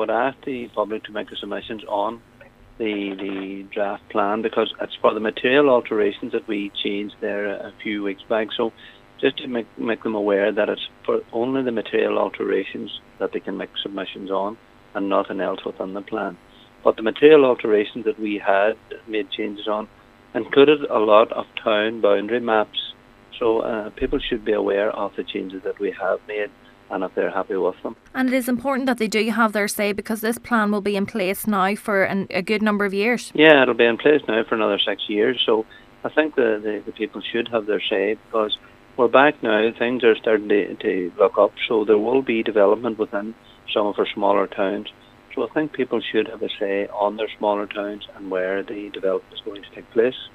would ask the public to make the submissions on the draft plan, because it's for the material alterations that we changed there a few weeks back. So just to make them aware that it's for only the material alterations that they can make submissions on, and nothing else within the plan. But the material alterations that we had made changes on included a lot of town boundary maps. So people should be aware of the changes that we have made, and if they're happy with them. And it is important that they do have their say, because this plan will be in place now for a good number of years. Yeah, it'll be in place now for another 6 years. So I think the people should have their say, because we're back now. Things are starting to look up. So there will be development within some of our smaller towns. So I think people should have a say on their smaller towns and where the development is going to take place.